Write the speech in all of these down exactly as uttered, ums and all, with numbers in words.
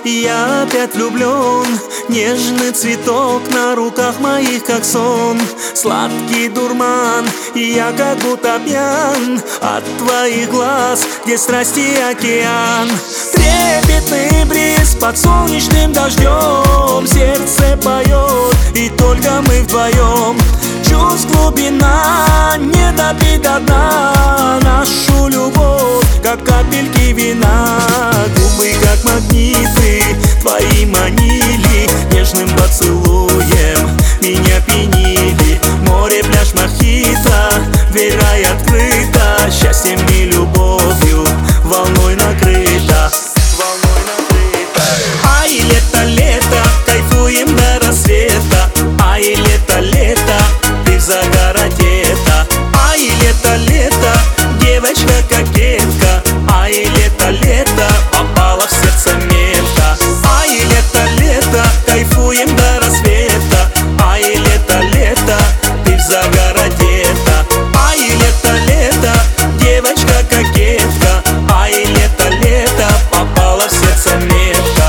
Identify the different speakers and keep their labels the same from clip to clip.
Speaker 1: я опять влюблен. Нежный цветок на руках моих, как сон. Сладкий дурман, я как будто пьян от твоих глаз, где страсти океан. Трепетный бриз под солнечным дождем, сердце поет, и только мы вдвоем. Чувств глубина, не допить до дна нашу любовь, как капельки вина. Губы как магниты твои манили, нежным поцелуем меня пьянили. Море, пляж, мохито, дверь рай открыта, счастьем и любовью волной накрыта. Волной накрыта. Ай, лето, лето, кайфуем до рассвета. Ай, лето, лето, ты в загородета. Ай, лето, лето, девочка-кокетка. Ай, лето, лето, попала в сердце метка. Ай, лето, лето, кайфуем до рассвета. Ай, лето, лето, ты в загородета. Ай, лето, лето, девочка-кокетка. Ай, лето, лето, попала в сердце метка.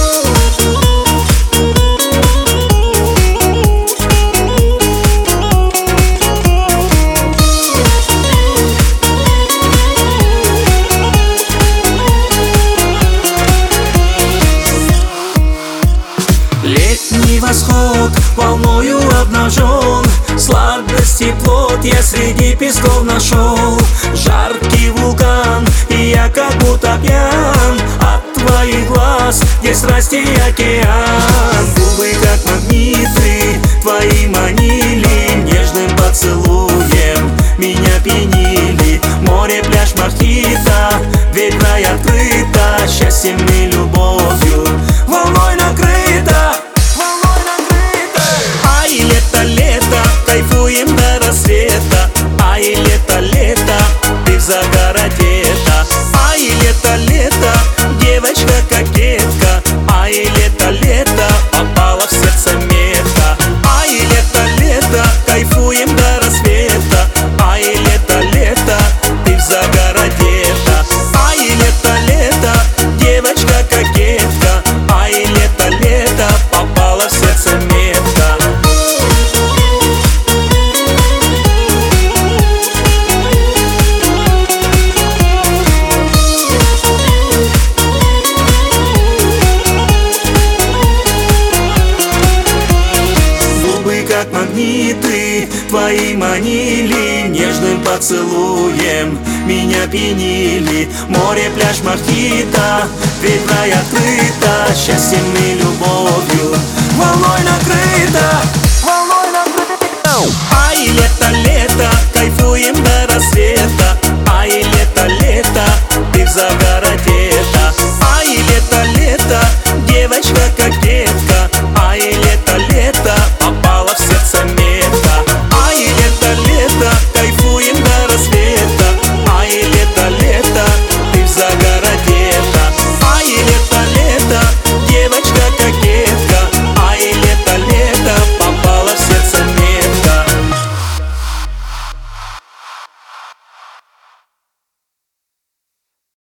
Speaker 1: Летний восход волною обнажен, сладость и плод я среди песков нашел. Жаркий вулкан, и я как будто пьян от твоих глаз, где страсти океан. Губы как магниты твои манили, нежным поцелуем меня пьянили. Море, пляж, мохито, дверь рай открыта, счастьем и любовью волной накрыта. Волной накрыта. Ай, лето, лето, кайфуем до рассвета. Ай, лето, лето, ты в загородета. Ай, лето, лето, девочка-кокетка. Ай, лето, лето, попала в сердце метка. Ай, лето, лето, кайфуем до рассвета. Ай, лето, лето, ты в загородета. Ай, лето, лето, девочка-кокетка. Ай, лето, лето, попала в сердце метка. Губы как магниты твои манили, нежным поцелуем меня пьянили. Море, пляж, мохито, дверь рай открыта, счастьем и любовью волной накрыта. Волной накрыта. Ай, лето,